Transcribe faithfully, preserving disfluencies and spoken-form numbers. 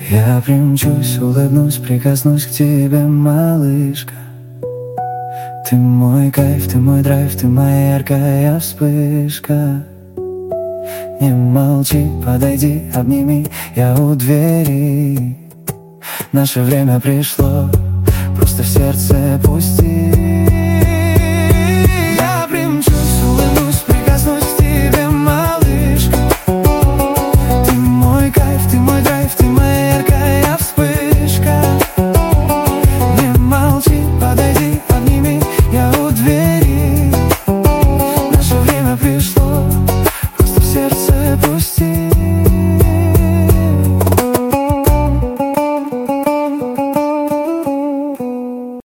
Я примчусь, улыбнусь, прикоснусь к тебе, малышка. Ты мой кайф, ты мой драйв, ты моя яркая вспышка. Не молчи, подойди, обними, я у двери. Наше время пришло, просто в сердце пусти.